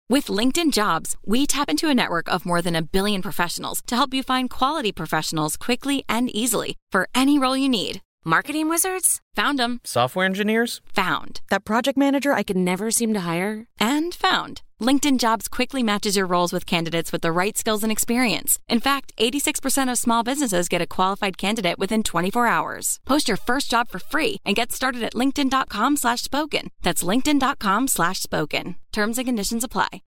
With LinkedIn Jobs, we tap into a network of more than 1 billion professionals to help you find quality professionals quickly and easily for any role you need. Marketing wizards? Found them. Software engineers? Found. That project manager I could never seem to hire? And found. LinkedIn Jobs quickly matches your roles with candidates with the right skills and experience. In fact, 86% of small businesses get a qualified candidate within 24 hours. Post your first job for free and get started at linkedin.com/spoken. That's linkedin.com/spoken. Terms and conditions apply.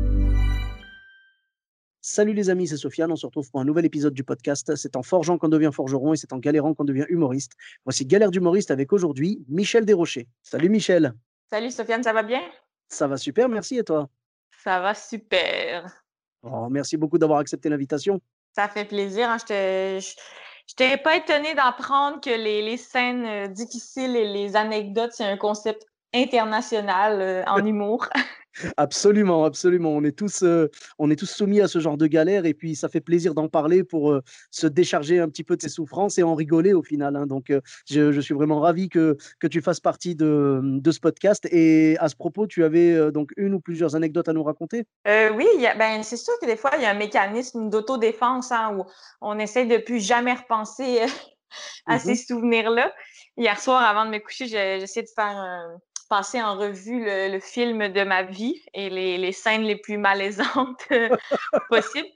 Salut les amis, c'est Sofiane, on se retrouve pour un nouvel épisode du podcast. C'est en forgeant qu'on devient forgeron et c'est en galérant qu'on devient humoriste. Voici Galère d'humoriste avec aujourd'hui Michel Desrochers. Salut Michel. Salut Sofiane, ça va bien? Ça va super, merci et toi? Ça va super. Oh, merci beaucoup d'avoir accepté l'invitation. Ça fait plaisir. Hein? Je t'ai pas étonnée d'apprendre que les scènes difficiles et les anecdotes, c'est un concept international en humour. Absolument, absolument. On est tous soumis à ce genre de galère et puis ça fait plaisir d'en parler pour se décharger un petit peu de ses souffrances et en rigoler au final. Hein. Donc, je suis vraiment ravi que tu fasses partie de ce podcast. Et à ce propos, tu avais donc une ou plusieurs anecdotes à nous raconter? Oui, c'est sûr que des fois, il y a un mécanisme d'autodéfense où on essaie de plus jamais repenser à ces souvenirs-là. Hier soir, avant de me coucher, j'essayais de faire passer en revue le film de ma vie et les scènes les plus malaisantes possibles.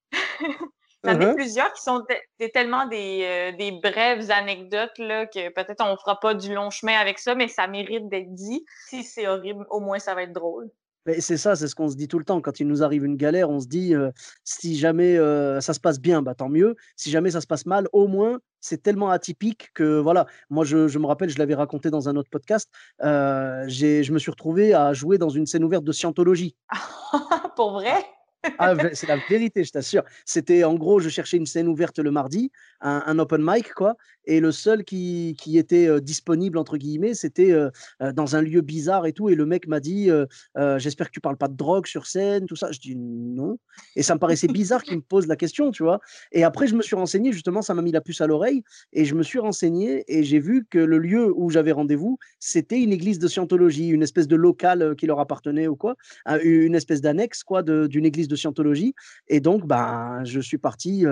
J'en ai plusieurs qui sont tellement des brèves anecdotes là, que peut-être on fera pas du long chemin avec ça, mais ça mérite d'être dit. Si c'est horrible, au moins ça va être drôle. Mais c'est ça, c'est ce qu'on se dit tout le temps. Quand il nous arrive une galère, on se dit si jamais ça se passe bien, bah, tant mieux. Si jamais ça se passe mal, au moins, c'est tellement atypique que voilà. Moi, je me rappelle, je l'avais raconté dans un autre podcast. Je me suis retrouvé à jouer dans une scène ouverte de Scientologie. Pour vrai? Ah, c'est la vérité, je t'assure. C'était en gros, je cherchais une scène ouverte le mardi, un open mic, quoi. Et le seul qui était disponible, entre guillemets, c'était dans un lieu bizarre et tout. Et le mec m'a dit j'espère que tu parles pas de drogue sur scène, tout ça. Je dis non. Et ça me paraissait bizarre qu'il me pose la question, tu vois. Et après, je me suis renseigné, justement, ça m'a mis la puce à l'oreille. Et je me suis renseigné et j'ai vu que le lieu où j'avais rendez-vous, c'était une église de Scientologie, une espèce de local qui leur appartenait ou quoi, une espèce d'annexe, quoi, d'une église de Scientologie. Et donc, ben, je suis parti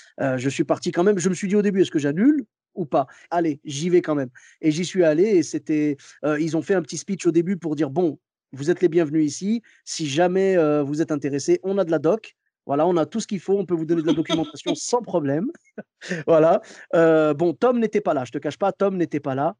quand même. Je me suis dit au début, est-ce que j'annule ou pas? Allez, j'y vais quand même. Et j'y suis allé et c'était, ils ont fait un petit speech au début pour dire, bon, vous êtes les bienvenus ici. Si jamais vous êtes intéressés, on a de la doc. Voilà, on a tout ce qu'il faut. On peut vous donner de la documentation sans problème. Voilà. Bon, Tom n'était pas là. Je te cache pas, Tom n'était pas là.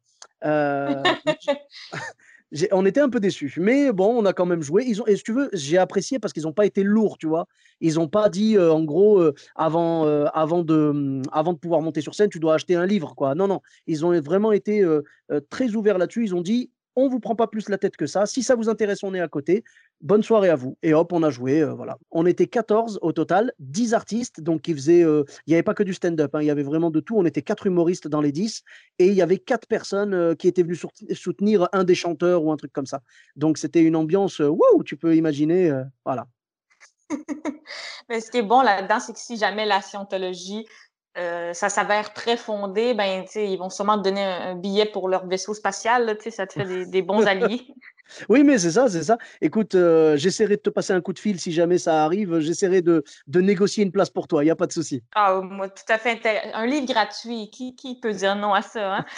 On était un peu déçus, mais bon, on a quand même joué. Et si tu veux, j'ai apprécié parce qu'ils n'ont pas été lourds, tu vois. Ils n'ont pas dit, en gros, avant de pouvoir monter sur scène, tu dois acheter un livre, quoi. Non, non. Ils ont vraiment été très ouverts là-dessus. Ils ont dit, on ne vous prend pas plus la tête que ça. Si ça vous intéresse, on est à côté. Bonne soirée à vous. Et hop, on a joué. Voilà. On était 14 au total, 10 artistes. Donc, il n'y avait pas que du stand-up. Hein, il y avait vraiment de tout. On était 4 humoristes dans les 10. Et il y avait 4 personnes qui étaient venues soutenir un des chanteurs ou un truc comme ça. Donc, c'était une ambiance, wow, tu peux imaginer. Voilà. Mais ce qui est bon là-dedans, c'est que si jamais la scientologie, ça s'avère très fondé, ben, ils vont sûrement te donner un billet pour leur vaisseau spatial. Là, ça te fait des bons alliés. Oui, mais c'est ça, c'est ça. Écoute, j'essaierai de te passer un coup de fil si jamais ça arrive. J'essaierai de négocier une place pour toi. Il n'y a pas de souci. Ah, moi, tout à fait. Un livre gratuit, qui peut dire non à ça? Hein?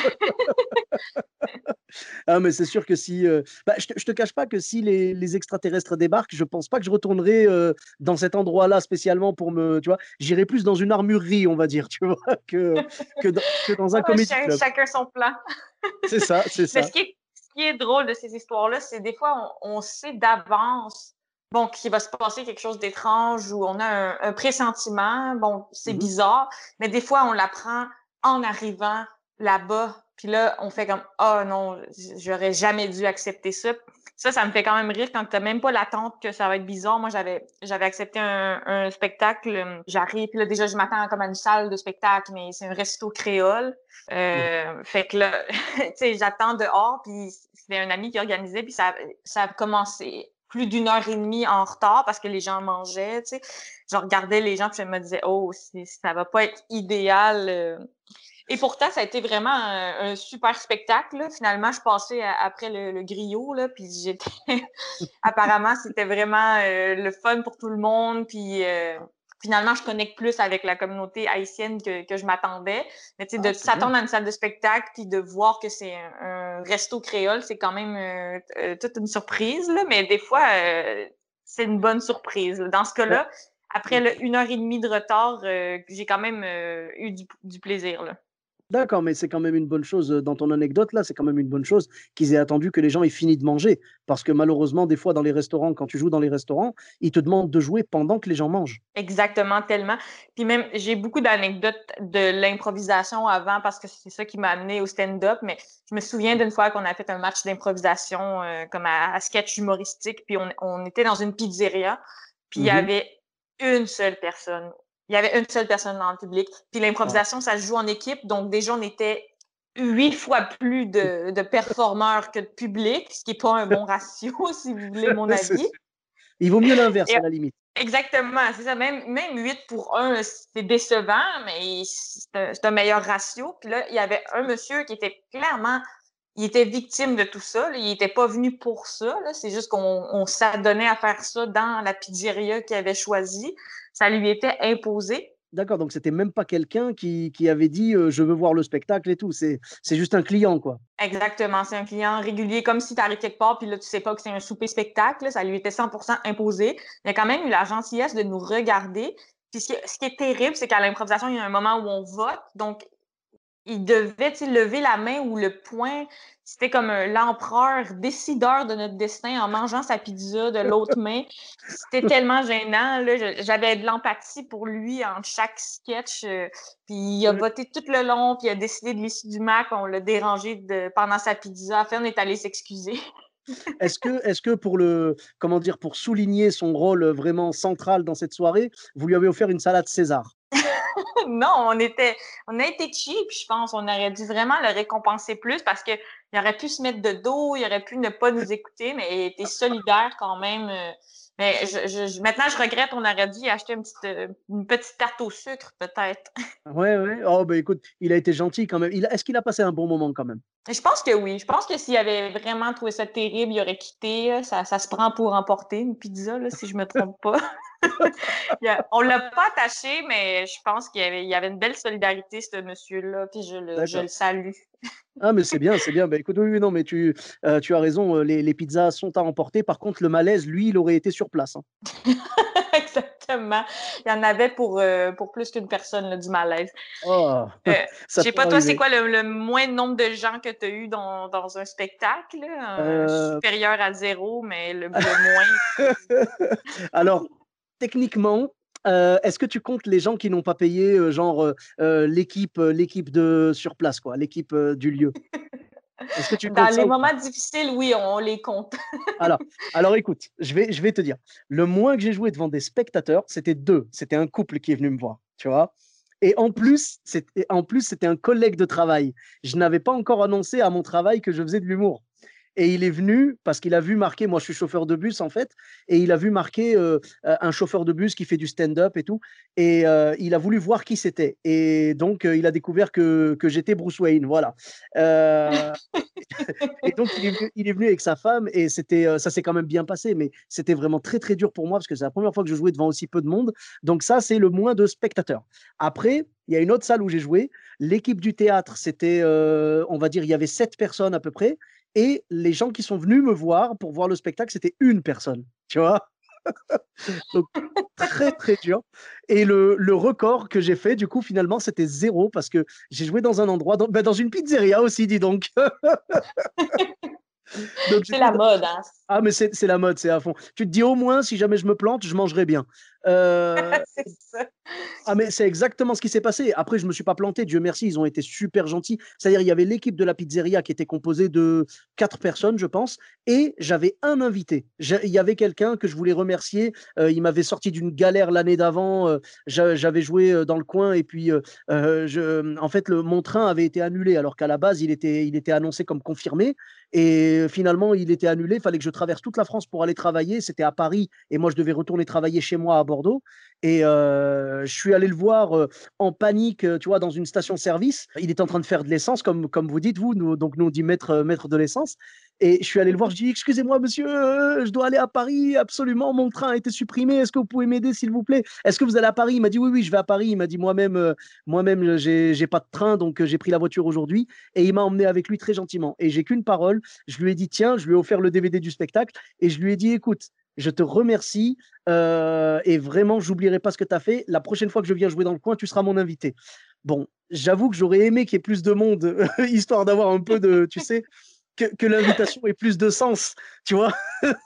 Ah, mais c'est sûr que si. Je te cache pas que si les extraterrestres débarquent, je pense pas que je retournerai dans cet endroit-là spécialement pour me. Tu vois, j'irai plus dans une armurerie, on va dire, tu vois, que dans un comédie club. Chacun son plan. C'est ça, c'est ça. Mais ce qui est drôle de ces histoires-là, c'est des fois, on sait d'avance qu'il va se passer quelque chose d'étrange ou on a un pressentiment. Bon, c'est bizarre, mais des fois, on l'apprend en arrivant là-bas. Puis là, on fait comme « Ah non, j'aurais jamais dû accepter ça ». Ça me fait quand même rire quand t'as même pas l'attente que ça va être bizarre. Moi, j'avais accepté un spectacle. J'arrive, puis là, déjà, je m'attends comme à une salle de spectacle, mais c'est un resto créole. Fait que là, tu sais, j'attends dehors, puis c'était un ami qui organisait, puis ça a commencé plus d'1 heure et demie en retard parce que les gens mangeaient, tu sais. Je regardais les gens, puis je me disais « Oh, ça va pas être idéal ». Et pourtant, ça a été vraiment un super spectacle, là. Finalement, je passais après le griot, là, puis j'étais... Apparemment, c'était vraiment le fun pour tout le monde, puis finalement, je connecte plus avec la communauté haïtienne que je m'attendais. Mais tu sais, de C'est bien. s'attendre à une salle de spectacle, puis de voir que c'est un resto créole, c'est quand même toute une surprise, là. Mais des fois, c'est une bonne surprise, là. Dans ce Ben, cas-là, après 1 heure et demie de retard, j'ai quand même eu du plaisir, là. D'accord, mais c'est quand même une bonne chose dans ton anecdote là, c'est quand même une bonne chose qu'ils aient attendu que les gens aient fini de manger. Parce que malheureusement, des fois dans les restaurants, quand tu joues dans les restaurants, ils te demandent de jouer pendant que les gens mangent. Exactement, tellement. Puis même, j'ai beaucoup d'anecdotes de l'improvisation avant parce que c'est ça qui m'a amené au stand-up. Mais je me souviens d'une fois qu'on a fait un match d'improvisation comme à sketch humoristique. Puis on était dans une pizzeria. Puis il y Mhm. avait une seule personne. Il y avait une seule personne dans le public. Puis Ah. l'improvisation, ça se joue en équipe. Donc déjà, on était 8 fois plus de performeurs que de public, ce qui n'est pas un bon ratio, si vous voulez mon C'est avis. sûr. Il vaut mieux l'inverse Et à la limite. exactement, c'est ça. Même 8 pour 1, c'est décevant, mais c'est un meilleur ratio. Puis là, il y avait un monsieur qui était clairement, il était victime de tout ça, là. Il n'était pas venu pour ça, là. C'est juste qu'on s'adonnait à faire ça dans la pizzeria qu'il avait choisie. Ça lui était imposé. D'accord, donc c'était même pas quelqu'un qui avait dit je veux voir le spectacle et tout. C'est juste un client, quoi. Exactement, c'est un client régulier, comme si tu arrives quelque part, puis là, tu sais pas que c'est un souper-spectacle, là. Ça lui était 100% imposé. Il a quand même eu la gentillesse de nous regarder. Puis ce qui est terrible, c'est qu'à l'improvisation, il y a un moment où on vote. Donc, il devait lever la main ou le poing. C'était comme l'empereur décideur de notre destin en mangeant sa pizza de l'autre main. C'était tellement gênant, là. J'avais de l'empathie pour lui en chaque sketch. Puis il a voté tout le long, puis il a décidé de l'issue du match. On l'a dérangé pendant sa pizza. À la fin, on est allé s'excuser. Est-ce que comment dire, pour souligner son rôle vraiment central dans cette soirée, vous lui avez offert une salade César? Non, on a été cheap, je pense. On aurait dû vraiment le récompenser plus parce que il aurait pu se mettre de dos, il aurait pu ne pas nous écouter, mais il était solidaire quand même. Mais maintenant, je regrette, on aurait dû acheter une petite tarte au sucre, peut-être. Ouais, ouais. Oh, bah écoute, il a été gentil quand même. Est-ce qu'il a passé un bon moment quand même? Je pense que oui. Je pense que s'il avait vraiment trouvé ça terrible, il aurait quitté, là. Ça se prend pour emporter une pizza, là, si je me trompe pas. On l'a pas attaché, mais je pense qu'il y avait une belle solidarité, ce monsieur-là, puis je le D'accord. salue. Ah, mais c'est bien, c'est bien. Bah écoute, oui, oui, non, mais tu as raison, les pizzas sont à emporter. Par contre, le malaise, lui, il aurait été sur place, hein. Exactement. Il y en avait pour plus qu'une personne, là, du malaise. Oh, Je ça sais peut pas, toi, c'est arriver. quoi le moins de nombre de gens que tu as eu dans un spectacle, là? Euh, Supérieur à 0, mais le moins. Alors, techniquement, est-ce que tu comptes les gens qui n'ont pas payé, genre, l'équipe de sur place, quoi, l'équipe, du lieu? Est-ce que tu comptes Dans ça les ou pas? moments difficiles, oui, on les compte. Alors alors écoute, je vais te dire, le moins que j'ai joué devant des spectateurs, c'était 2. C'était un couple qui est venu me voir, tu vois? Et en plus, c'était un collègue de travail. Je n'avais pas encore annoncé à mon travail que je faisais de l'humour. Et il est venu parce qu'il a vu marquer, moi je suis chauffeur de bus en fait, et il a vu marquer un chauffeur de bus qui fait du stand-up et tout, et il a voulu voir qui c'était. Et donc il a découvert que j'étais Bruce Wayne, voilà. Euh, et donc il est venu avec sa femme et ça s'est quand même bien passé, mais c'était vraiment très très dur pour moi parce que c'est la première fois que je jouais devant aussi peu de monde. Donc ça, c'est le moins de spectateurs. Après, il y a une autre salle où j'ai joué. L'équipe du théâtre, c'était, on va dire, il y avait 7 personnes à peu près. Et les gens qui sont venus me voir pour voir le spectacle, c'était une personne, tu vois. Donc très très dur. Et le record que j'ai fait, du coup, finalement, c'était 0 parce que j'ai joué dans un endroit, dans une pizzeria aussi, dis donc. Donc C'est j'étais la mode, hein? ah, mais c'est la mode, c'est à fond. Tu te dis au moins, si jamais je me plante, je mangerai bien. Euh, C'est ça. ah, mais c'est exactement ce qui s'est passé. Après, je me suis pas planté, Dieu merci, ils ont été super gentils. C'est-à-dire, il y avait l'équipe de la pizzeria qui était composée de 4 personnes, je pense, et j'avais un invité. Il y avait quelqu'un que je voulais remercier. Il m'avait sorti d'une galère l'année d'avant. J'avais joué dans le coin, et puis, en fait, mon train avait été annulé, alors qu'à la base, il était annoncé comme confirmé. Et finalement, il était annulé. Il fallait que je traverse toute la France pour aller travailler. C'était à Paris, et moi, je devais retourner travailler chez moi à Bordeaux. Bordeaux. Et je suis allé le voir en panique, tu vois, dans une station-service. Il était en train de faire de l'essence, comme vous dites, donc nous on dit maître de l'essence. Et je suis allé le voir, je dis, excusez-moi, monsieur, je dois aller à Paris, absolument, mon train a été supprimé, est-ce que vous pouvez m'aider, s'il vous plaît? Est-ce que vous allez à Paris? Il m'a dit, oui, oui, je vais à Paris. Il m'a dit, moi-même, j'ai pas de train, donc j'ai pris la voiture aujourd'hui. Et il m'a emmené avec lui très gentiment. Et j'ai qu'une parole, je lui ai dit, tiens, je lui ai offert le DVD du spectacle, et je lui ai dit, écoute, je te remercie et vraiment, j'oublierai pas ce que tu as fait. La prochaine fois que je viens jouer dans le coin, tu seras mon invité. Bon, j'avoue que j'aurais aimé qu'il y ait plus de monde, histoire d'avoir un peu de, tu sais, que l'invitation ait plus de sens, tu vois.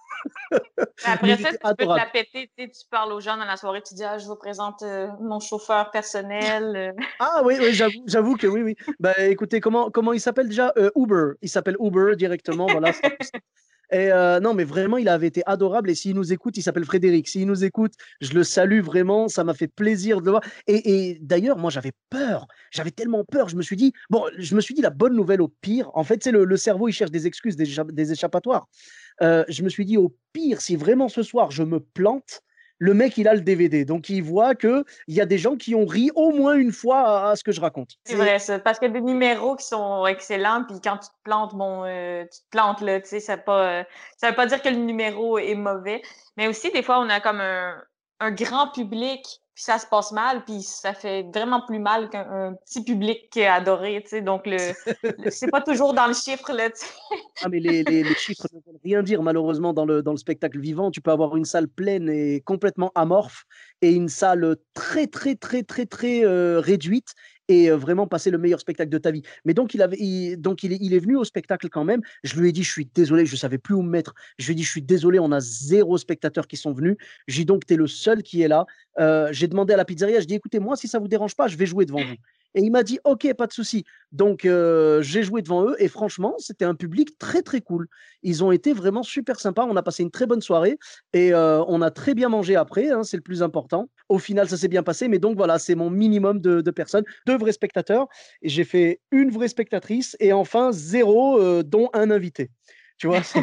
Mais Après il ça, était tu peux te la adorable. péter, tu sais, tu parles aux gens dans la soirée, tu dis, ah, je vous présente mon chauffeur personnel. Ah oui, oui, j'avoue que oui, oui. Bah écoutez, comment il s'appelle déjà? Uber. Il s'appelle Uber directement, voilà, ce sera plus simple. Et non, mais vraiment, il avait été adorable. Et s'il nous écoute, il s'appelle Frédéric. S'il nous écoute, je le salue vraiment. Ça m'a fait plaisir de le voir. Et d'ailleurs, moi, j'avais peur. J'avais tellement peur. Je me suis dit la bonne nouvelle au pire. En fait, c'est le cerveau, il cherche des excuses, des échappatoires. Je me suis dit au pire, si vraiment ce soir je me plante, le mec, il a le DVD. Donc, il voit qu'il y a des gens qui ont ri au moins une fois à ce que je raconte. C'est vrai, ça. Parce qu'il y a des numéros qui sont excellents, puis quand tu te plantes, bon, tu te plantes, là, tu sais, ça veut pas dire que le numéro est mauvais. Mais aussi, des fois, on a comme un grand public, puis ça se passe mal, puis ça fait vraiment plus mal qu'un petit public qui est adoré, tu sais. Donc, c'est pas toujours dans le chiffre, là, tu sais. Ah, mais les chiffres ne veulent rien dire, malheureusement, dans le spectacle vivant. Tu peux avoir une salle pleine et complètement amorphe et une salle très, très, très, très, très réduite et vraiment passer le meilleur spectacle de ta vie. Mais donc, il est venu au spectacle quand même. Je lui ai dit, je suis désolé, je ne savais plus où me mettre. Je lui ai dit, je suis désolé, on a 0 spectateurs qui sont venus. J'ai dit, donc, tu es le seul qui est là. J'ai demandé à la pizzeria, je dis, écoutez, moi, si ça ne vous dérange pas, je vais jouer devant vous. Et il m'a dit, OK, pas de souci. Donc, j'ai joué devant eux et franchement, c'était un public très, très cool. Ils ont été vraiment super sympas. On a passé une très bonne soirée et on a très bien mangé après, hein, c'est le plus important. Au final, ça s'est bien passé. Mais donc, voilà, c'est mon minimum de personnes. 2 vrais spectateurs. Et j'ai fait une vraie spectatrice et enfin 0, dont un invité. Tu vois, c'est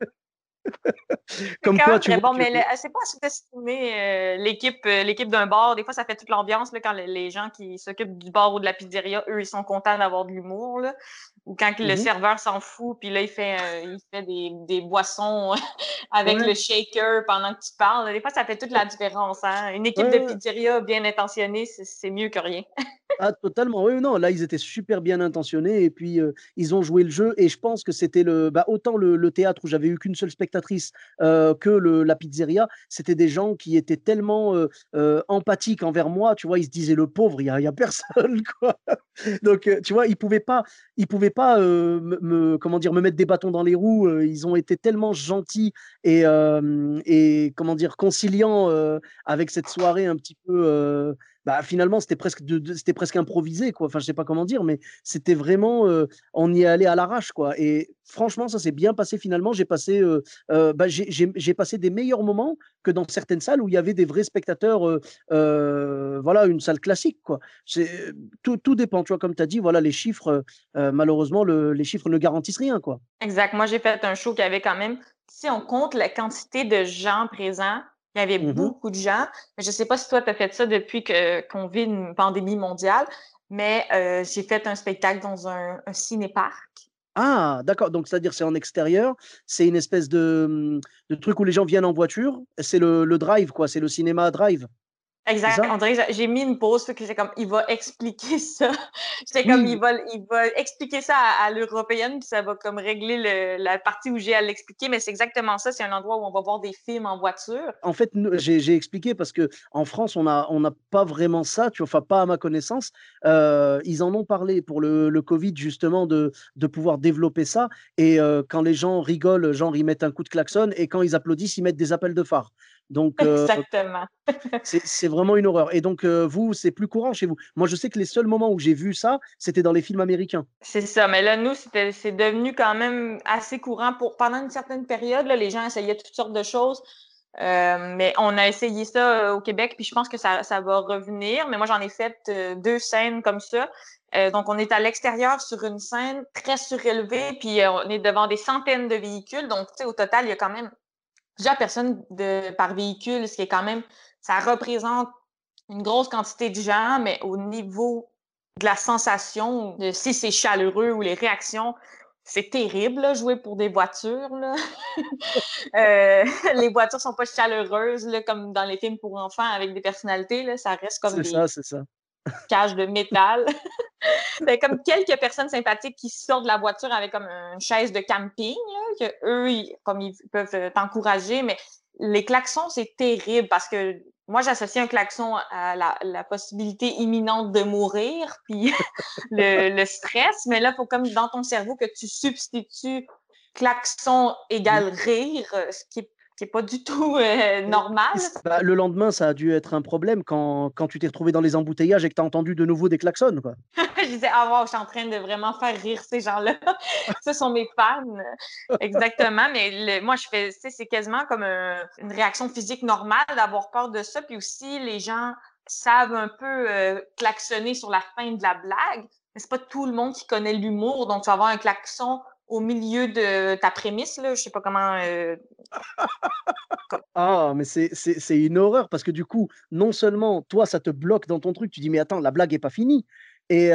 C'est comme quand quoi, même tu très vois bon, que mais c'est pas sous-estimer l'équipe d'un bar. Des fois, ça fait toute l'ambiance là, quand les gens qui s'occupent du bar ou de la pizzeria, eux, ils sont contents d'avoir de l'humour. Là. Ou quand le Mhm. serveur s'en fout, puis là, il fait des boissons avec Ouais, le shaker pendant que tu parles. Des fois, ça fait toute la différence. Hein? Une équipe de ouais. pizzeria bien intentionnée, c'est mieux que rien. Ah totalement, oui, non, là, ils étaient super bien intentionnés et puis, ils ont joué le jeu et je pense que c'était autant le théâtre où j'avais eu qu'une seule spectatrice, que la pizzeria, c'était des gens qui étaient tellement, empathiques envers moi, tu vois? Ils se disaient: «Le pauvre, il y a personne, quoi». Donc, tu vois? Ils pouvaient pas, comment dire? Me mettre des bâtons dans les roues, ils ont été tellement gentils et comment dire? Conciliants, avec cette soirée un petit peu, finalement, c'était presque improvisé, quoi. Enfin, je sais pas comment dire, mais c'était vraiment, on y est allé à l'arrache, quoi. Et franchement, ça s'est bien passé finalement. J'ai passé des meilleurs moments que dans certaines salles où il y avait des vrais spectateurs, voilà, une salle classique, quoi. Tout dépend, tu vois? Comme tu as dit, voilà, les chiffres, malheureusement, les chiffres ne garantissent rien, quoi. Exact. Moi, j'ai fait un show qui avait quand même, si on compte la quantité de gens présents, il y avait Mmh. beaucoup de gens. Mais je ne sais pas si toi, tu as fait ça depuis qu'on vit une pandémie mondiale, mais j'ai fait un spectacle dans un ciné-parc. Ah, d'accord, donc c'est-à-dire c'est en extérieur, c'est une espèce de truc où les gens viennent en voiture, c'est le drive, quoi, c'est le cinéma drive, c'est Exact. ça? On dirait que j'ai mis une pause, fait que j'étais comme, il va expliquer ça. J'étais comme, Oui. il va expliquer ça à l'européenne, puis ça va comme régler la partie où j'ai à l'expliquer, mais c'est exactement ça. C'est un endroit où on va voir des films en voiture. En fait, nous j'ai expliqué parce qu'en France, on n'a pas vraiment ça, tu vois? Enfin, pas à ma connaissance. Ils en ont parlé pour le covid justement de pouvoir développer ça et quand les gens rigolent, genre, ils mettent un coup de klaxon et quand ils applaudissent, ils mettent des appels de phare. Donc Exactement. c'est vraiment une horreur et donc vous, c'est plus courant chez vous? Moi, je sais que les seuls moments où j'ai vu ça, c'était dans les films américains. C'est ça. Mais là, nous, c'est devenu quand même assez courant pendant une certaine période. Là, les gens essayaient toutes sortes de choses. Mais on a essayé ça au Québec, puis je pense que ça va revenir. Mais moi, j'en ai fait 2 scènes comme ça. Donc, on est à l'extérieur sur une scène très surélevée, puis on est devant des centaines de véhicules. Donc, tu sais, au total, il y a quand même plusieurs personnes par véhicule, ce qui est quand même, ça représente une grosse quantité de gens, mais au niveau de la sensation, de si c'est chaleureux ou les réactions, c'est terrible, là, jouer pour des voitures, là. Les voitures sont pas chaleureuses, là, comme dans les films pour enfants avec des personnalités, là, ça reste comme des C'est ça. cages de métal. C'est comme quelques personnes sympathiques qui sortent de la voiture avec comme une chaise de camping, là, que eux, ils peuvent t'encourager, mais les klaxons, c'est terrible parce que moi, j'associe un klaxon à la possibilité imminente de mourir, puis le stress, mais là, il faut comme dans ton cerveau que tu substitues klaxon égale rire, ce qui est pas du tout normal. Bah, le lendemain, ça a dû être un problème quand tu t'es retrouvé dans les embouteillages et que tu as entendu de nouveau des klaxons, quoi. Je disais, ah wow, je suis en train de vraiment faire rire ces gens-là. Ce sont mes fans. Exactement. Mais moi, je fais, tu sais, c'est quasiment comme une réaction physique normale d'avoir peur de ça. Puis aussi, les gens savent un peu klaxonner sur la fin de la blague. Mais c'est pas tout le monde qui connaît l'humour. Donc, tu vas avoir un klaxon au milieu de ta prémisse, là. Je sais pas comment. Ah, mais c'est une horreur parce que du coup, non seulement toi, ça te bloque dans ton truc, tu dis, mais attends, la blague est pas finie. Et,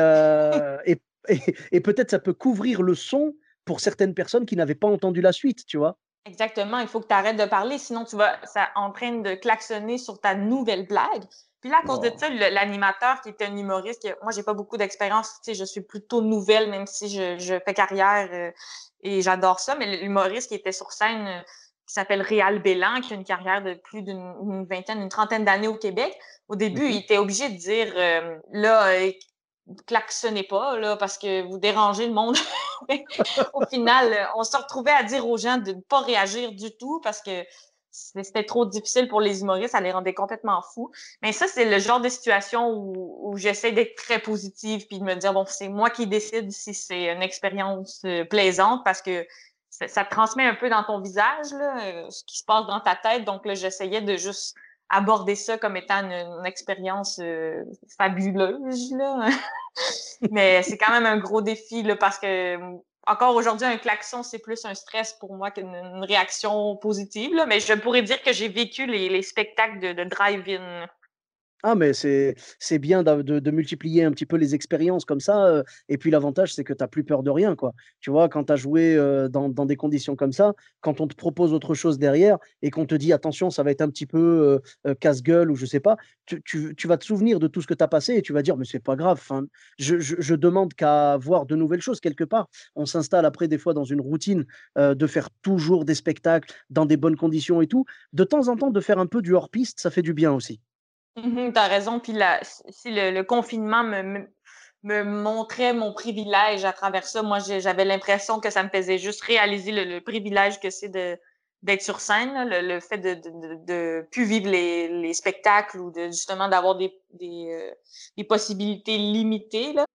et peut-être ça peut couvrir le son pour certaines personnes qui n'avaient pas entendu la suite, tu vois. Exactement, il faut que tu arrêtes de parler, sinon tu vas ça en train de klaxonner sur ta nouvelle blague. Puis là, à cause de Oh. ça, l'animateur qui était un humoriste, moi, j'ai pas beaucoup d'expérience, tu sais, je suis plutôt nouvelle, même si je fais carrière et j'adore ça, mais l'humoriste qui était sur scène, qui s'appelle Réal Bélan, qui a une carrière de plus d'une vingtaine, une trentaine d'années au Québec, au début, il Mhm. était obligé de dire, là, klaxonnez pas, là, parce que vous dérangez le monde. Au final, on se retrouvait à dire aux gens de ne pas réagir du tout parce que c'était trop difficile pour les humoristes, ça les rendait complètement fous. Mais ça, c'est le genre de situation où j'essaie d'être très positive puis de me dire, bon, c'est moi qui décide si c'est une expérience plaisante parce que ça te transmet un peu dans ton visage, là, ce qui se passe dans ta tête. Donc là, j'essayais de juste aborder ça comme étant une expérience fabuleuse, là. Mais c'est quand même un gros défi, là, parce que encore aujourd'hui, un klaxon, c'est plus un stress pour moi qu'une réaction positive, là. Mais je pourrais dire que j'ai vécu les spectacles de drive-in. Ah, mais c'est bien de multiplier un petit peu les expériences comme ça, et puis l'avantage, c'est que tu as plus peur de rien, quoi. Tu vois, quand tu as joué, dans des conditions comme ça, quand on te propose autre chose derrière et qu'on te dit: «Attention, ça va être un petit peu, casse-gueule» ou je sais pas, tu vas te souvenir de tout ce que tu as passé et tu vas dire: «Mais c'est pas grave, enfin, je demande qu'à voir de nouvelles choses quelque part». On s'installe après des fois dans une routine, de faire toujours des spectacles dans des bonnes conditions et tout. De temps en temps, de faire un peu du hors piste, ça fait du bien aussi. Tu raison. Puis si le confinement me montrait mon privilège à travers ça, moi, j'avais l'impression que ça me faisait juste réaliser le privilège que c'est d'être sur scène, là, le fait de plus vivre les spectacles ou de justement d'avoir des possibilités limitées, là.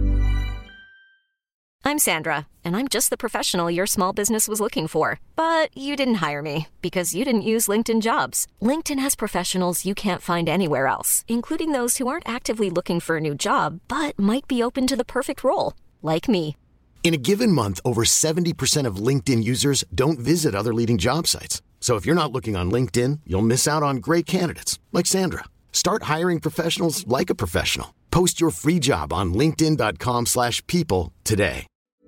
I'm Sandra, and I'm just the professional your small business was looking for. But you didn't hire me because you didn't use LinkedIn Jobs. LinkedIn has professionals you can't find anywhere else, including those who aren't actively looking for a new job, but might be open to the perfect role, like me. In a given month, over 70% of LinkedIn users don't visit other leading job sites. So if you're not looking on LinkedIn, you'll miss out on great candidates like Sandra. Start hiring professionals like a professional. Post your free job on linkedin.com/people today.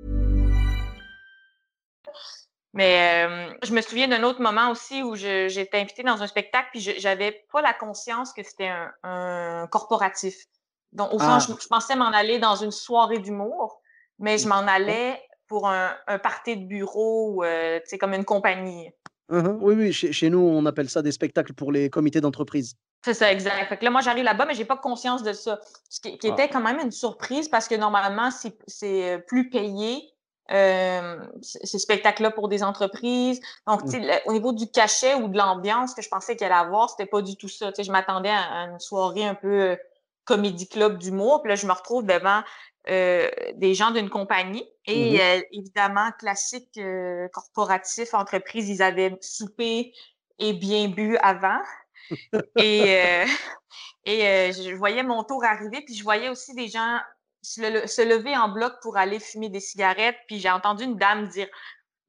Mais je me souviens d'un autre moment aussi où j'étais invitée dans un spectacle puis j'avais pas la conscience que c'était un corporatif. Donc au fond, Ah, je pensais m'en aller dans une soirée d'humour, mais je m'en d'accord. allais pour un party de bureau ou, tu sais, comme une compagnie. Mmh mh. Oui, oui, chez nous, on appelle ça des spectacles pour les comités d'entreprise. C'est ça, exact. Fait que là, moi, j'arrive là-bas, mais j'ai pas conscience de ça. Ce qui Ah. était quand même une surprise parce que normalement, c'est plus payé, ces spectacles-là pour des entreprises. Donc, tu Mmh. sais, au niveau du cachet ou de l'ambiance que je pensais qu'il allait avoir, c'était pas du tout ça. Tu sais, je m'attendais à une soirée un peu comédie club d'humour. Puis là, je me retrouve devant des gens d'une compagnie. Mmh Et mh. évidemment, classique corporatif, entreprise, ils avaient soupé et bien bu avant. Et, je voyais mon tour arriver, puis je voyais aussi des gens se lever en bloc pour aller fumer des cigarettes. Puis j'ai entendu une dame dire: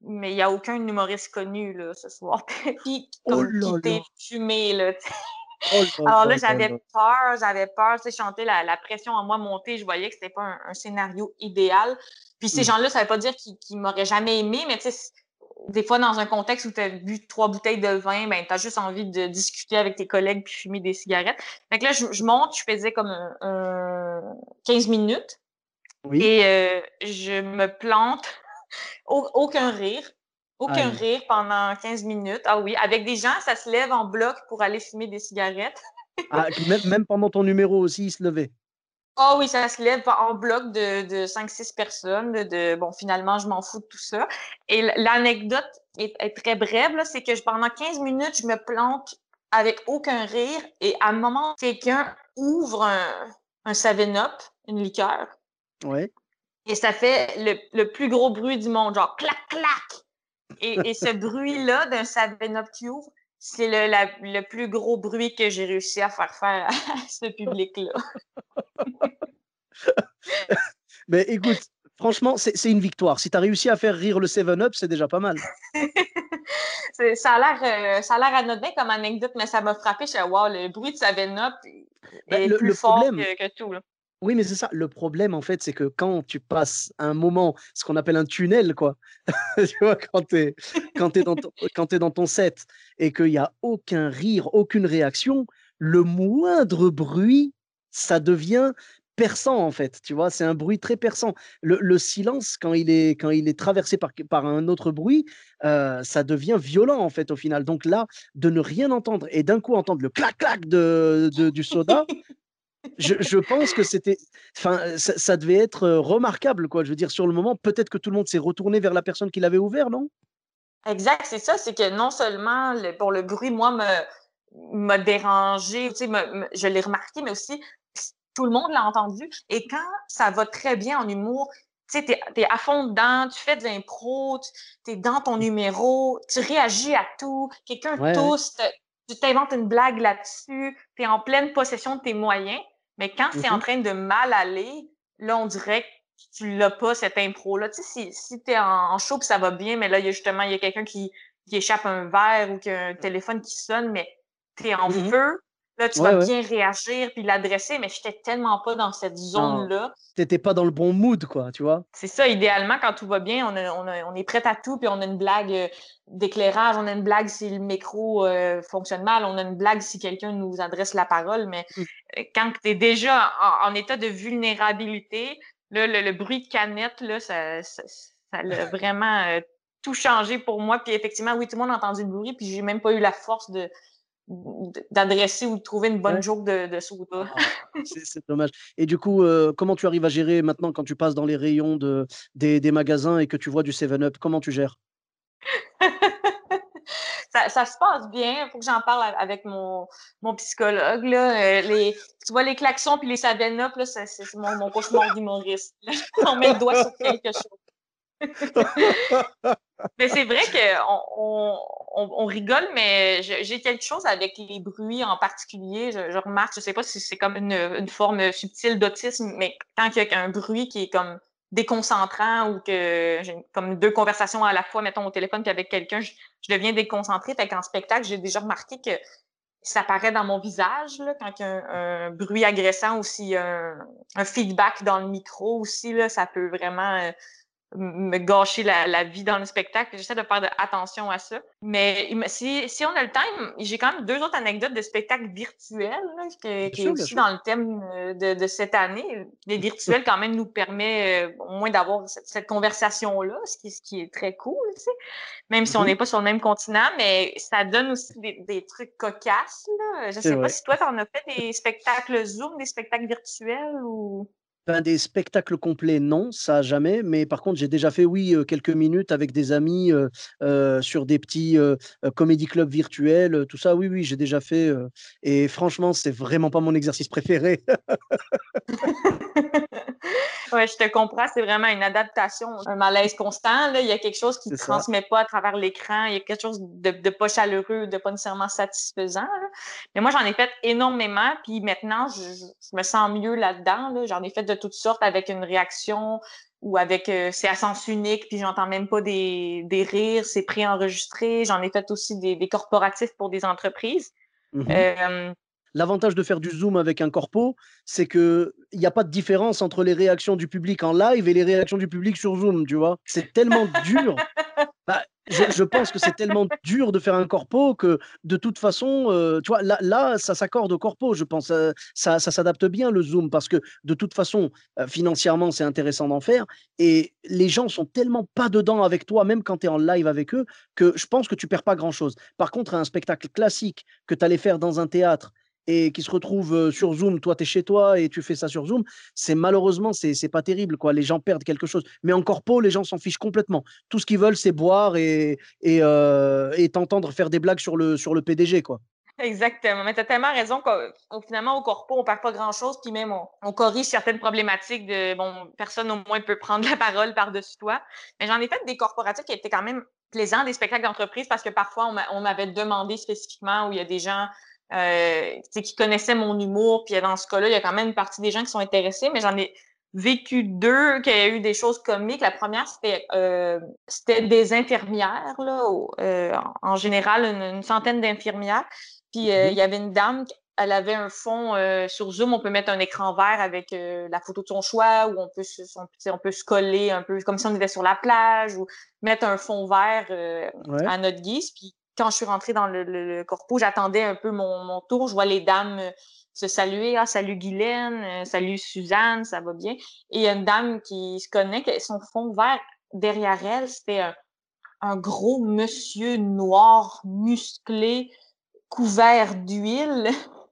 mais il n'y a aucun humoriste connu là, ce soir. Puis Oh comme là là! quitter fumé, là. Oh là Alors là, là là là! j'avais peur, tu sais, je sentais la pression en moi monter, je voyais que c'était pas un scénario idéal. Puis ces Mmh. gens-là, ça veut pas dire qu'ils m'auraient jamais aimé, mais tu sais, des fois, dans un contexte où tu as bu 3 bouteilles de vin, ben, tu as juste envie de discuter avec tes collègues puis fumer des cigarettes. Fait que là, je monte, je faisais comme 15 minutes Oui? et je me plante. Aucun rire. Aucun Aïe. rire pendant 15 minutes. Ah oui, avec des gens, ça se lève en bloc pour aller fumer des cigarettes. Ah, même pendant ton numéro aussi, il se levait? Ah oui, ça se lève en bloc de 5-6 personnes. Bon, finalement, je m'en fous de tout ça. Et l'anecdote est très brève, là, c'est que pendant 15 minutes, je me plante avec aucun rire. Et à un moment, quelqu'un ouvre un 7-Up, une liqueur, Ouais. et ça fait le plus gros bruit du monde, genre clac, clac. Et ce bruit-là d'un 7-Up qui ouvre, c'est le plus gros bruit que j'ai réussi à faire à ce public-là. Mais écoute, franchement, c'est une victoire. Si tu as réussi à faire rire le 7-Up, c'est déjà pas mal. Ça a l'air anodin comme anecdote, mais ça m'a frappé. Je suis wow, le bruit de 7-Up Bah, est plus le fort problème que tout, là. oui, mais c'est ça. Le problème, en fait, c'est que quand tu passes un moment, ce qu'on appelle un tunnel, quoi, tu vois, quand tu es dans ton set et qu'il y a aucun rire, aucune réaction, le moindre bruit, ça devient perçant, en fait, tu vois? C'est un bruit très perçant. Le silence, quand il est traversé par un autre bruit, ça devient violent, en fait, au final. Donc là, de ne rien entendre et d'un coup entendre le clac clac du soda, je pense que c'était enfin, ça devait être, remarquable, quoi. Je veux dire, sur le moment, peut-être que tout le monde s'est retourné vers la personne qui l'avait ouvert, non? Exact, c'est ça, c'est que non seulement pour le bruit, moi, m'a dérangé, tu sais, je l'ai remarqué, mais aussi tout le monde l'a entendu. Et quand ça va très bien en humour, tu sais, t'es à fond dedans, tu fais de l'impro, t'es dans ton numéro, tu réagis à tout, quelqu'un Ouais, ouais. tousse, tu t'inventes une blague là-dessus, t'es en pleine possession de tes moyens. Mais quand c'est en Mmh. train de mal aller, là, on dirait que tu l'as pas, cette impro-là. Tu sais, si t'es en show pis ça va bien, mais là, il y a quelqu'un qui échappe un verre ou qu'il y a un téléphone qui sonne, mais t'es en Mmh. feu, là, tu vas Ouais, ouais. bien réagir puis l'adresser, mais j'étais tellement pas dans cette Non, zone-là. tu pas dans le bon mood, quoi, tu vois? C'est ça, idéalement, quand tout va bien, on est prêt à tout, puis on a une blague d'éclairage, on a une blague si le micro fonctionne mal, on a une blague si quelqu'un nous adresse la parole, mais Mmh. quand tu es déjà en état de vulnérabilité, là, le bruit de canette, là, ça l'a vraiment tout changé pour moi. Puis effectivement, oui, tout le monde a entendu le bruit, puis j'ai même pas eu la force d'adresser ou de trouver une bonne Ouais. joke de soda. Ah, c'est dommage et du coup, comment tu arrives à gérer maintenant quand tu passes dans les rayons des magasins et que tu vois du 7-Up? Comment tu gères? Ça se passe bien. Il faut que j'en parle avec mon psychologue. Là. Tu vois, les klaxons puis les 7-Up, là, c'est mon cauchemar d'humoriste. On met le doigt sur quelque chose. Mais c'est vrai qu'on rigole, mais j'ai quelque chose avec les bruits en particulier. Je remarque, je sais pas si c'est comme une forme subtile d'autisme, mais quand il y a un bruit qui est comme déconcentrant ou que j'ai comme deux conversations à la fois, mettons au téléphone puis avec quelqu'un, je deviens déconcentrée. Fait qu'en spectacle, j'ai déjà remarqué que ça paraît dans mon visage là, quand il y a un bruit agressant ou s'il y a un feedback dans le micro aussi, là, ça peut vraiment me gâcher la vie dans le spectacle. J'essaie de faire attention à ça. Mais si on a le temps, j'ai quand même deux autres anecdotes de spectacles virtuels là, Bien qui est sûr, bien aussi sûr. dans le thème de cette année. Les virtuels, quand même, nous permet au moins d'avoir cette conversation-là, ce qui est très cool, tu sais, même si on Mmh. n'est pas sur le même continent, mais ça donne aussi des trucs cocasses. Là. Je C'est sais pas vrai. si toi, tu en as fait des spectacles Zoom, des spectacles virtuels ou... Ben, des spectacles complets, non, ça jamais, mais par contre, j'ai déjà fait, oui, quelques minutes avec des amis, sur des petits, comedy clubs virtuels, tout ça, oui, oui, j'ai déjà fait, et franchement, c'est vraiment pas mon exercice préféré. Ouais, je te comprends, c'est vraiment une adaptation, un malaise constant. Là. Il y a quelque chose qui ne C'est ça. transmet pas à travers l'écran, il y a quelque chose de pas chaleureux, de pas nécessairement satisfaisant. Là. Mais moi, j'en ai fait énormément, puis maintenant, je me sens mieux là-dedans. Là. J'en ai fait de toutes sortes avec une réaction ou avec c'est à sens unique, puis j'entends même pas des rires, c'est préenregistré. J'en ai fait aussi des corporatifs pour des entreprises. Mhm. Euh, L'avantage de faire du Zoom avec un corpo, c'est qu'il n'y a pas de différence entre les réactions du public en live et les réactions du public sur Zoom, tu vois. C'est tellement dur. Bah, je pense que c'est tellement dur de faire un corpo que de toute façon, tu vois, là ça s'accorde au corpo, je pense. Ça s'adapte bien le Zoom parce que de toute façon, financièrement, c'est intéressant d'en faire. Et les gens sont tellement pas dedans avec toi, même quand tu es en live avec eux, que je pense que tu perds pas grand-chose. Par contre, un spectacle classique que tu allais faire dans un théâtre et qui se retrouve sur Zoom, toi, tu es chez toi et tu fais ça sur Zoom, c'est malheureusement, c'est pas terrible, quoi. Les gens perdent quelque chose. Mais en corpo, les gens s'en fichent complètement. Tout ce qu'ils veulent, c'est boire et t'entendre faire des blagues sur le PDG, quoi. Exactement. Mais tu as tellement raison qu'au finalement, au corpo, on perd pas grand-chose, puis même on corrige certaines problématiques de bon, personne au moins peut prendre la parole par-dessus toi. Mais j'en ai fait des corporatifs qui étaient quand même plaisants, des spectacles d'entreprise, parce que parfois on m'avait demandé spécifiquement où il y a des gens qui connaissaient mon humour, puis dans ce cas-là, il y a quand même une partie des gens qui sont intéressés, mais j'en ai vécu deux qui a eu des choses comiques. La première, c'était des infirmières, là, en général, une centaine d'infirmières. Puis il Mhm. y avait une dame, elle avait un fond sur Zoom, on peut mettre un écran vert avec la photo de son choix, ou on peut se coller un peu comme si on était sur la plage, ou mettre un fond vert Ouais. à notre guise. Puis quand je suis rentrée dans le corpo, j'attendais un peu mon tour. Je vois les dames se saluer. Ah, salut Guylaine, salut Suzanne, ça va bien. Et il y a une dame qui se connecte, son fond vert derrière elle, c'était un gros monsieur noir musclé couvert d'huile.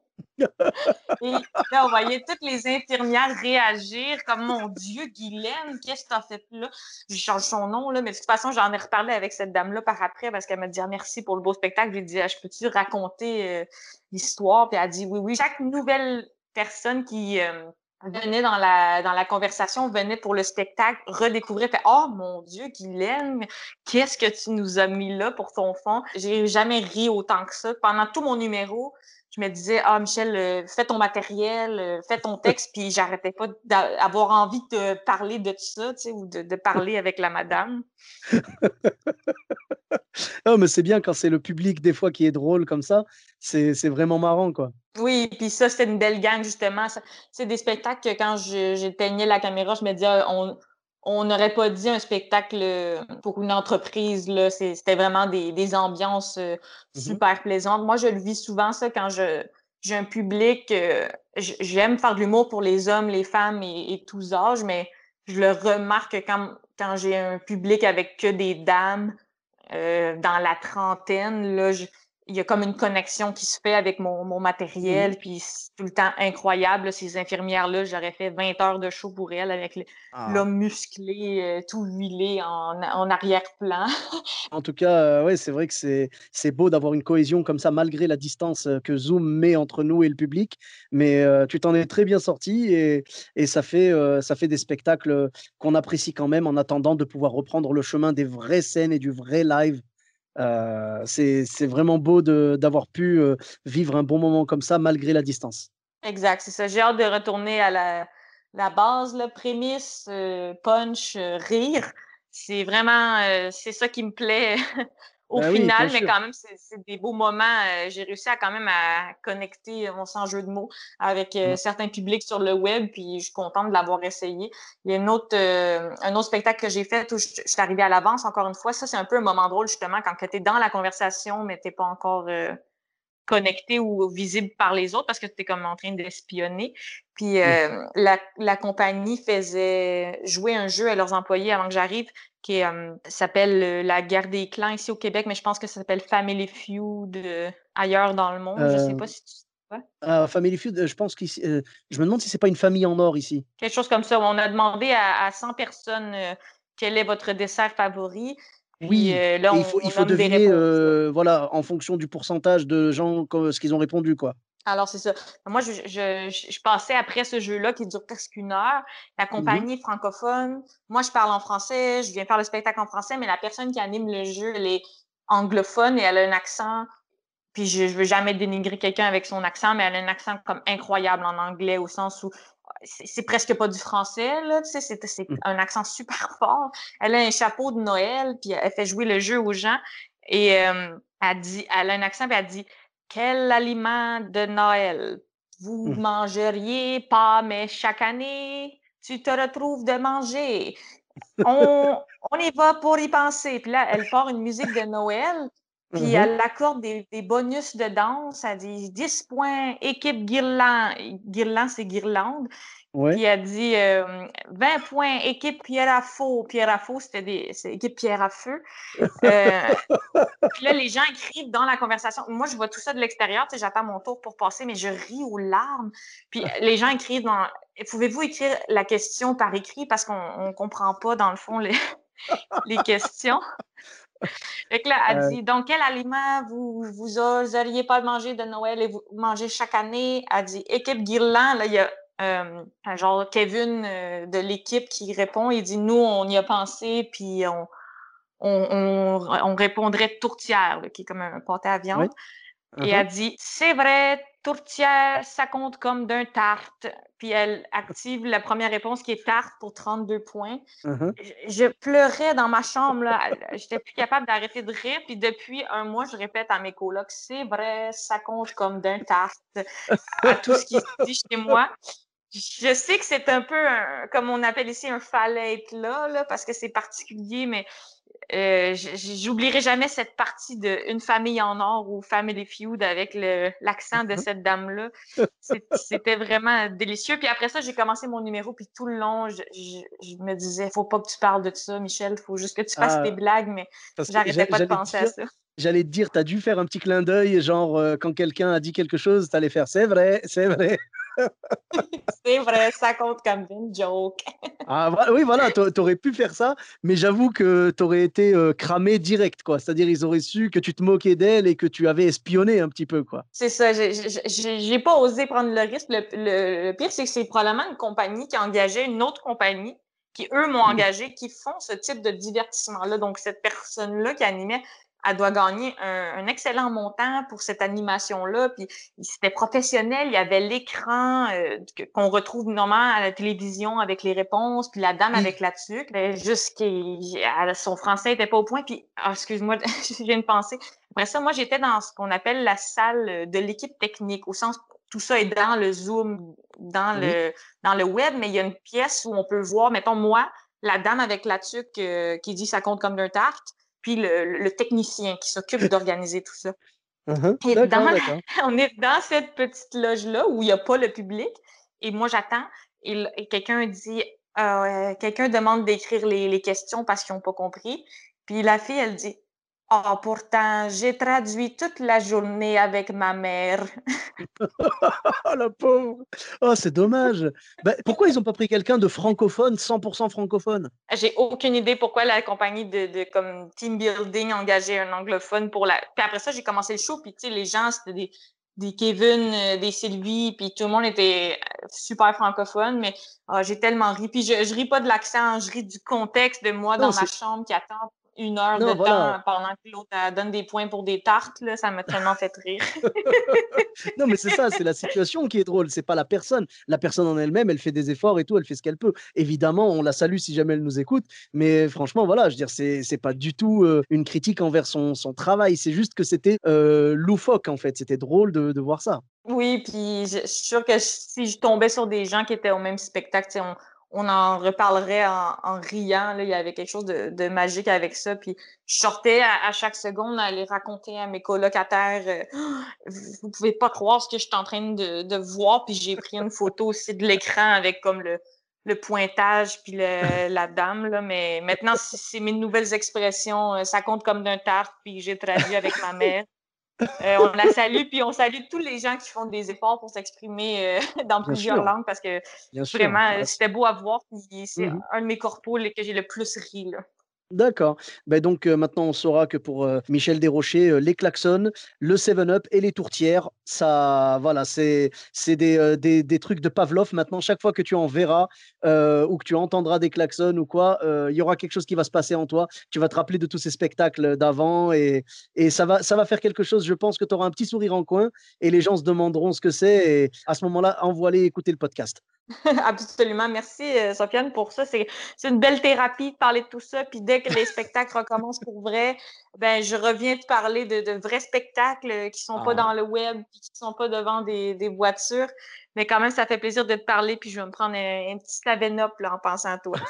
Et là, on voyait toutes les infirmières réagir comme mon Dieu, Guylaine, qu'est-ce que t'as fait là? Je change son nom, là, mais de toute façon, j'en ai reparlé avec cette dame-là par après parce qu'elle m'a dit ah, merci pour le beau spectacle. J'ai dit ah, je peux-tu raconter l'histoire? Puis elle a dit oui, oui. Chaque nouvelle personne qui venait dans la conversation, venait pour le spectacle, redécouvrait, fait oh mon Dieu, Guylaine, qu'est-ce que tu nous as mis là pour ton fond? J'ai jamais ri autant que ça. Pendant tout mon numéro, je me disais, ah, Michel, fais ton matériel, fais ton texte, puis j'arrêtais pas d'avoir envie de parler de tout ça, tu sais, ou de parler avec la madame. Ah, mais c'est bien quand c'est le public, des fois, qui est drôle comme ça. C'est vraiment marrant, quoi. Oui, puis ça, c'était une belle gang, justement. C'est des spectacles que quand j'éteignais la caméra, je me disais, ah, on n'aurait pas dit un spectacle pour une entreprise, là. C'était vraiment des ambiances Mhm. super plaisantes. Moi, je le vis souvent, ça, quand j'ai un public, j'aime faire de l'humour pour les hommes, les femmes et tous âges, mais je le remarque quand j'ai un public avec que des dames, dans la trentaine, là, il y a comme une connexion qui se fait avec mon Mhm. matériel, puis c'est tout le temps incroyable, là, ces infirmières-là, j'aurais fait 20 heures de show pour elles avec Ah. l'homme musclé, tout huilé en arrière-plan. En tout cas, ouais, c'est vrai que c'est beau d'avoir une cohésion comme ça, malgré la distance que Zoom met entre nous et le public. Mais tu t'en es très bien sorti et ça fait des spectacles qu'on apprécie quand même en attendant de pouvoir reprendre le chemin des vraies scènes et du vrai live. C'est vraiment beau d'avoir pu vivre un bon moment comme ça, malgré la distance. Exact, c'est ça. J'ai hâte de retourner à la base, là, prémisse, punch, rire. C'est vraiment, c'est ça qui me plaît au Ben oui, bien final, mais sûr. quand même, c'est des beaux moments. J'ai réussi à quand même à connecter, on sans jeu de mots, avec Ouais. certains publics sur le web, puis je suis contente de l'avoir essayé. Il y a un autre spectacle que j'ai fait où je suis arrivée à l'avance, encore une fois. Ça, c'est un peu un moment drôle, justement, quand tu es dans la conversation, mais t'es pas encore connecté ou visible par les autres parce que tu es comme en train d'espionner. Puis la compagnie faisait jouer un jeu à leurs employés avant que j'arrive qui s'appelle La guerre des clans ici au Québec, mais je pense que ça s'appelle Family Feud ailleurs dans le monde. Je sais Euh, pas si tu sais pas. Family Feud, je pense qu'ici, je me demande si c'est pas une famille en or ici. Quelque chose comme ça. On a demandé à 100 personnes quel est votre dessert favori. Puis Oui, là, et il on faut nomme des deviner, réponses. voilà, en fonction du pourcentage de gens, ce qu'ils ont répondu, quoi. Alors, c'est ça. Moi, je passais après ce jeu-là qui dure presque une heure. La Mhm. compagnie est francophone. Moi, je parle en français. Je viens faire le spectacle en français, mais la personne qui anime le jeu, elle est anglophone et elle a un accent. Puis je veux jamais dénigrer quelqu'un avec son accent, mais elle a un accent comme incroyable en anglais, au sens où c'est presque pas du français, là, tu sais, c'est un accent super fort. Elle a un chapeau de Noël, puis elle fait jouer le jeu aux gens. Et elle a un accent, puis elle dit « Quel aliment de Noël vous mangeriez pas, mais chaque année, tu te retrouves de manger. On y va pour y penser. » Puis là, elle part une musique de Noël, puis elle accorde des bonus de danse. Elle dit 10 points, équipe Guirland. Guirland, c'est guirlande. Ouais. Puis elle dit 20 points, équipe Pierre à Feu. Pierre à Feu, c'est équipe Pierre à Feu. Puis là, les gens écrivent dans la conversation. Moi, je vois tout ça de l'extérieur. Tu sais, j'attends mon tour pour passer, mais je ris aux larmes. Puis les gens écrivent dans. Pouvez-vous écrire la question par écrit parce qu'on ne comprend pas, dans le fond, les questions? Fait que là, elle dit donc, quel aliment vous oseriez pas manger de Noël et vous mangez chaque année? Elle dit équipe Guirland. Là, il y a genre Kevin de l'équipe qui répond. Il dit nous, on y a pensé, puis on répondrait tourtière, là, qui est comme un pâté à viande. Oui. Et elle dit c'est vrai, tourtière, ça compte comme d'un tarte. Puis elle active la première réponse qui est tarte pour 32 points. Je pleurais dans ma chambre, là. J'étais plus capable d'arrêter de rire. Puis depuis un mois, je répète à mes colocs c'est vrai, ça compte comme d'un tarte à tout ce qui se dit chez moi. Je sais que c'est un peu, comme on appelle ici, un fallait être là, parce que c'est particulier, mais j'oublierai jamais cette partie de Une famille en or ou Family Feud avec l'accent de cette dame-là. C'était vraiment délicieux. Puis après ça, j'ai commencé mon numéro, puis tout le long, je me disais, faut pas que tu parles de ça, Michel, faut juste que tu fasses tes blagues, mais j'arrêtais pas de penser à ça. J'allais te dire, tu as dû faire un petit clin d'œil, genre quand quelqu'un a dit quelque chose, tu allais faire c'est vrai, c'est vrai. C'est vrai, ça compte comme une joke. Oui, voilà, tu aurais pu faire ça, mais j'avoue que tu aurais été cramé direct, quoi. C'est-à-dire, ils auraient su que tu te moquais d'elle et que tu avais espionné un petit peu, quoi. C'est ça, j'ai pas osé prendre le risque. Le pire, c'est que c'est probablement une compagnie qui a engagé une autre compagnie qui, eux, m'ont engagé, qui font ce type de divertissement-là. Donc, cette personne-là qui animait, elle doit gagner un excellent montant pour cette animation-là. Puis, c'était professionnel. Il y avait l'écran qu'on retrouve normalement à la télévision avec les réponses, puis la dame avec la tuque. Juste son français était pas au point. Puis, excuse-moi, je viens de penser. Après ça, moi, j'étais dans ce qu'on appelle la salle de l'équipe technique, au sens tout ça est dans le Zoom, dans le web, mais il y a une pièce où on peut voir, mettons, moi, la dame avec la tuque qui dit ça compte comme d'un tarte, puis le technicien qui s'occupe d'organiser tout ça. Et D'accord. on est dans cette petite loge-là où il n'y a pas le public, et moi, j'attends, et quelqu'un dit, quelqu'un demande d'écrire les questions parce qu'ils n'ont pas compris, puis la fille, elle dit, ah, pourtant, j'ai traduit toute la journée avec ma mère. Oh, la pauvre! Oh, c'est dommage. Pourquoi ils n'ont pas pris quelqu'un de francophone, 100% francophone? J'ai aucune idée pourquoi la compagnie de comme team building engageait un anglophone pour la. Puis après ça, j'ai commencé le show, puis tu sais, les gens, c'était des Kevin, des Sylvie, puis tout le monde était super francophone, mais j'ai tellement ri. Puis je ris pas de l'accent, je ris du contexte de moi Non, dans ma chambre qui attend 1 heure de non, voilà. temps pendant que l'autre donne des points pour des tartes, là, ça m'a tellement fait rire. Non, mais c'est ça, c'est la situation qui est drôle, c'est pas la personne. La personne en elle-même, elle fait des efforts et tout, elle fait ce qu'elle peut. Évidemment, on la salue si jamais elle nous écoute, mais franchement, voilà, je veux dire, c'est pas du tout une critique envers son travail, c'est juste que c'était loufoque, en fait. C'était drôle de voir ça. Oui, puis je suis sûre que si je tombais sur des gens qui étaient au même spectacle, tu sais, on en reparlerait en riant. Là. Il y avait quelque chose de magique avec ça. Puis je sortais à chaque seconde à aller raconter à mes colocataires vous pouvez pas croire ce que je suis en train de voir. Puis j'ai pris une photo aussi de l'écran avec comme le pointage puis la dame. Là. Mais maintenant, c'est mes nouvelles expressions. Ça compte comme d'un tarte, puis j'ai traduit avec ma mère. On la salue, puis on salue tous les gens qui font des efforts pour s'exprimer dans Bien plusieurs sûr, langues parce que bien sûr. vraiment, Ah, c'était beau à voir. Puis c'est mmh. un de mes corpos là, que j'ai le plus ri. Là. D'accord. Donc maintenant on saura que pour, Michel Desrochers, les klaxons, le 7-Up et les tourtières, ça voilà, c'est des trucs de Pavlov maintenant. Chaque fois que tu en verras, ou que tu entendras des klaxons ou quoi, il y aura quelque chose qui va se passer en toi. Tu vas te rappeler de tous ces spectacles d'avant et ça va faire quelque chose. Je pense que tu auras un petit sourire en coin et les gens se demanderont ce que c'est et à ce moment-là, envoie-les écouter le podcast. Absolument. Merci, Sofiane, pour ça. C'est une belle thérapie de parler de tout ça. Puis dès que les spectacles recommencent pour vrai, ben je reviens te parler de vrais spectacles qui sont pas dans le web, puis qui sont pas devant des voitures. Mais quand même, ça fait plaisir de te parler. Puis je vais me prendre un petit 7-up là, en pensant à toi.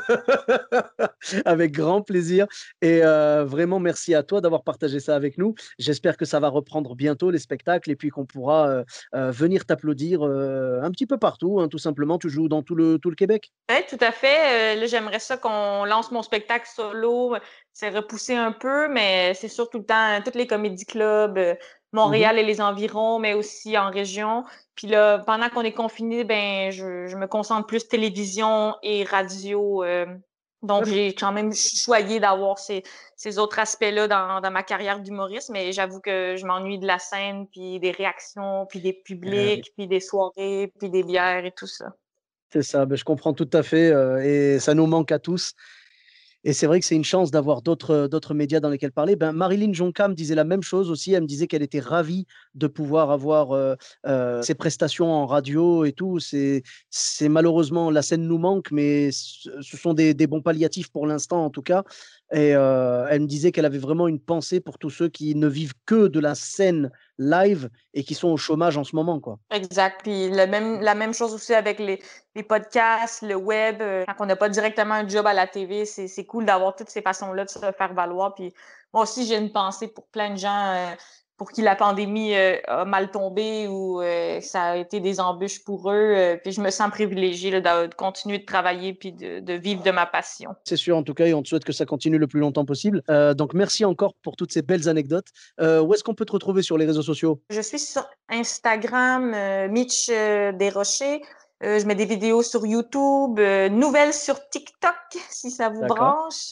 Avec grand plaisir. Et vraiment, merci à toi d'avoir partagé ça avec nous. J'espère que ça va reprendre bientôt les spectacles et puis qu'on pourra venir t'applaudir un petit peu partout, hein, tout simplement. Tu joues dans tout le Québec? Oui, tout à fait. Là, j'aimerais ça qu'on lance mon spectacle solo. C'est repoussé un peu, mais c'est sûr tout le temps, tous les comédie clubs, Montréal et les environs, mais aussi en région. Puis là, pendant qu'on est confiné, ben, je me concentre plus télévision et radio. Donc, j'ai quand même choyé d'avoir ces autres aspects-là dans ma carrière d'humoriste, mais j'avoue que je m'ennuie de la scène, puis des réactions, puis des publics, puis des soirées, puis des bières et tout ça. C'est ça, ben, je comprends tout à fait et ça nous manque à tous. Et c'est vrai que c'est une chance d'avoir d'autres médias dans lesquels parler. Ben, Marilyn Jonca me disait la même chose aussi. Elle me disait qu'elle était ravie de pouvoir avoir ses prestations en radio et tout. C'est malheureusement, la scène nous manque, mais ce sont des bons palliatifs pour l'instant en tout cas. Et elle me disait qu'elle avait vraiment une pensée pour tous ceux qui ne vivent que de la scène live et qui sont au chômage en ce moment, quoi. Exact. Puis la même chose aussi avec les podcasts, le web. Quand on n'a pas directement un job à la TV, c'est cool d'avoir toutes ces façons-là de se faire valoir. Puis moi aussi, j'ai une pensée pour plein de gens pour qui la pandémie a mal tombé ou ça a été des embûches pour eux. Puis je me sens privilégiée là, de continuer de travailler puis de vivre de ma passion. C'est sûr, en tout cas, et on te souhaite que ça continue le plus longtemps possible. Donc, merci encore pour toutes ces belles anecdotes. Où est-ce qu'on peut te retrouver sur les réseaux sociaux? Je suis sur Instagram, Mitch Desrochers. Je mets des vidéos sur YouTube, nouvelles sur TikTok, si ça vous branche.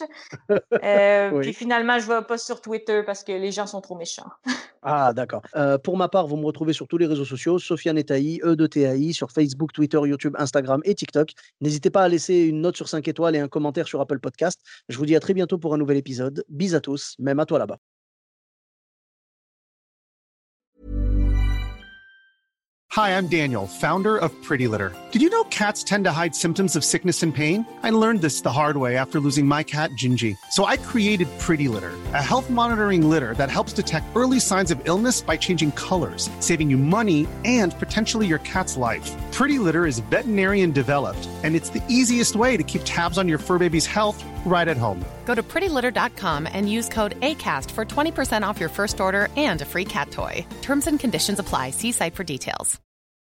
Oui. Puis finalement, je ne vais pas sur Twitter parce que les gens sont trop méchants. Ah, d'accord. Pour ma part, vous me retrouvez sur tous les réseaux sociaux, Sofiane Etaï, E2TAI, sur Facebook, Twitter, YouTube, Instagram et TikTok. N'hésitez pas à laisser une note sur 5 étoiles et un commentaire sur Apple Podcast. Je vous dis à très bientôt pour un nouvel épisode. Bis à tous, même à toi là-bas. Hi, I'm Daniel, founder of Pretty Litter. Did you know cats tend to hide symptoms of sickness and pain? I learned this the hard way after losing my cat, Gingy. So I created Pretty Litter, a health monitoring litter that helps detect early signs of illness by changing colors, saving you money and potentially your cat's life. Pretty Litter is veterinarian developed, and it's the easiest way to keep tabs on your fur baby's health right at home. Go to prettylitter.com and use code ACAST for 20% off your first order and a free cat toy. Terms and conditions apply. See site for details.